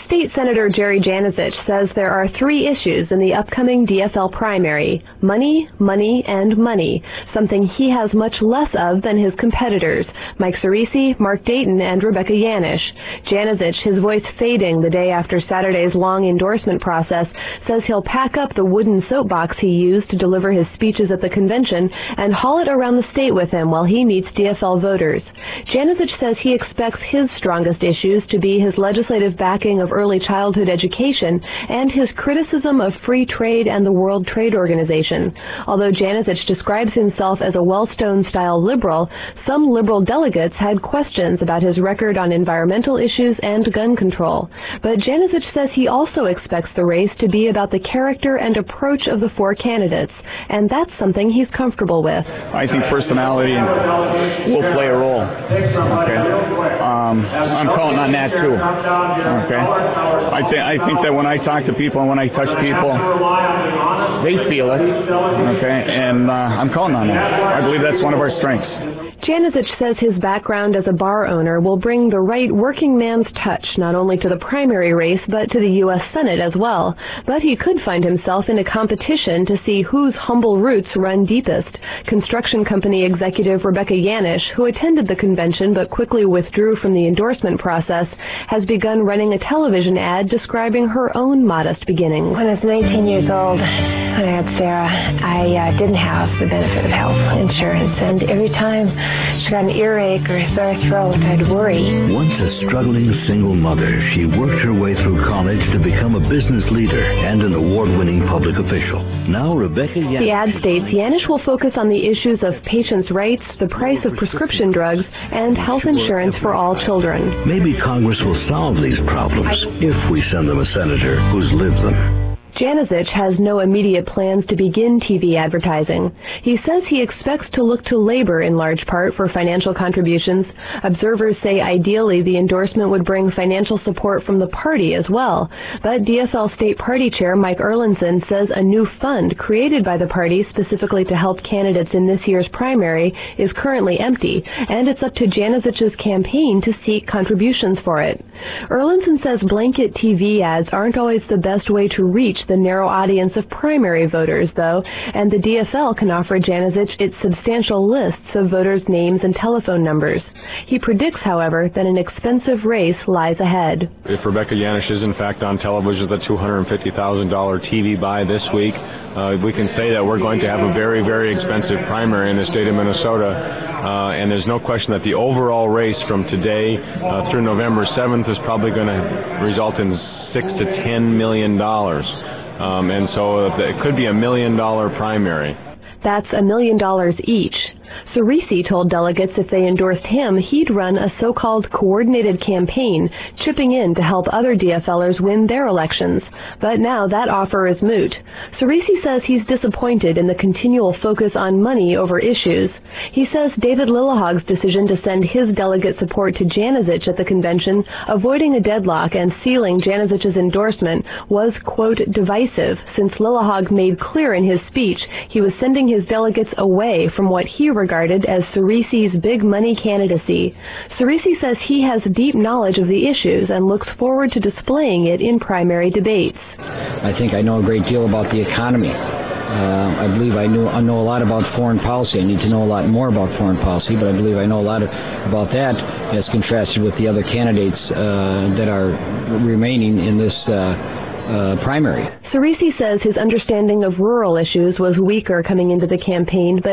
State Senator Jerry Januzich says there are three issues in the upcoming DFL primary: money, money, and money, something he has much less of than his competitors, Mike Cerisi, Mark Dayton, and Rebecca Yanish. Januzich, his voice fading the day after Saturday's long endorsement process, says he'll pack up the wooden soapbox he used to deliver his speeches at the convention and haul it around the state with him while he meets DFL voters. Januzich says he expects his strongest issues to be his legislative backing of early childhood education and his criticism of free trade and the World Trade Organization. Although Januzich describes himself as a Wellstone-style liberal, some liberal delegates had questions about his record on environmental issues and gun control. But Januzich says he also expects the race to be about the character and approach of the four candidates, and that's something he's comfortable with. I think personality will play a role. Okay. I'm calling on that too. Okay. I think that when I talk to people and when I touch people, they feel it. Okay. And I'm calling on that. I believe that's one of our strengths. Januzich says his background as a bar owner will bring the right working man's touch not only to the primary race but to the U.S. Senate as well. But he could find himself in a competition to see whose humble roots run deepest. Construction company executive Rebecca Yanish, who attended the convention but quickly withdrew from the endorsement process, has begun running a television ad describing her own modest beginnings. When I was 19 years old, when I had Sarah, I didn't have the benefit of health insurance, and every time she got an earache or a sore throat, I'd worry. Once a struggling single mother, she worked her way through college to become a business leader and an award-winning public official. Now Rebecca Yanish... The ad states Yanish will focus on the issues of patients' rights, the price of prescription drugs, and health insurance for all children. Maybe Congress will solve these problems if we send them a senator who's lived them. Januzich has no immediate plans to begin TV advertising. He says he expects to look to labor in large part for financial contributions. Observers say ideally the endorsement would bring financial support from the party as well. But DFL State Party Chair Mike Erlandson says a new fund created by the party specifically to help candidates in this year's primary is currently empty, and it's up to Januzich's campaign to seek contributions for it. Erlandson says blanket TV ads aren't always the best way to reach the narrow audience of primary voters, though, and the DFL can offer Januzich its substantial lists of voters' names and telephone numbers. He predicts, however, that an expensive race lies ahead. If Rebecca Yanish is in fact on television with a $250,000 TV buy this week, we can say that we're going to have a very, very expensive primary in the state of Minnesota, and there's no question that the overall race from today through November 7th is probably going to result in $6 to $10 million. And so it could be $1 million primary. That's $1 million each. Cerisi told delegates if they endorsed him, he'd run a so-called coordinated campaign, chipping in to help other DFLers win their elections. But now that offer is moot. Cerisi says he's disappointed in the continual focus on money over issues. He says David Lillehag's decision to send his delegate support to Januzich at the convention, avoiding a deadlock and sealing Januzich's endorsement, was, quote, divisive, since Lillehag made clear in his speech he was sending his delegates away from what he regarded as Cerisi's big money candidacy. Cerisi says he has deep knowledge of the issues and looks forward to displaying it in primary debates. I think I know a great deal about the economy. I believe I know a lot about foreign policy. I need to know a lot more about foreign policy, but I believe I know a lot about that as contrasted with the other candidates that are remaining in this primary. Cerisi says his understanding of rural issues was weaker coming into the campaign, but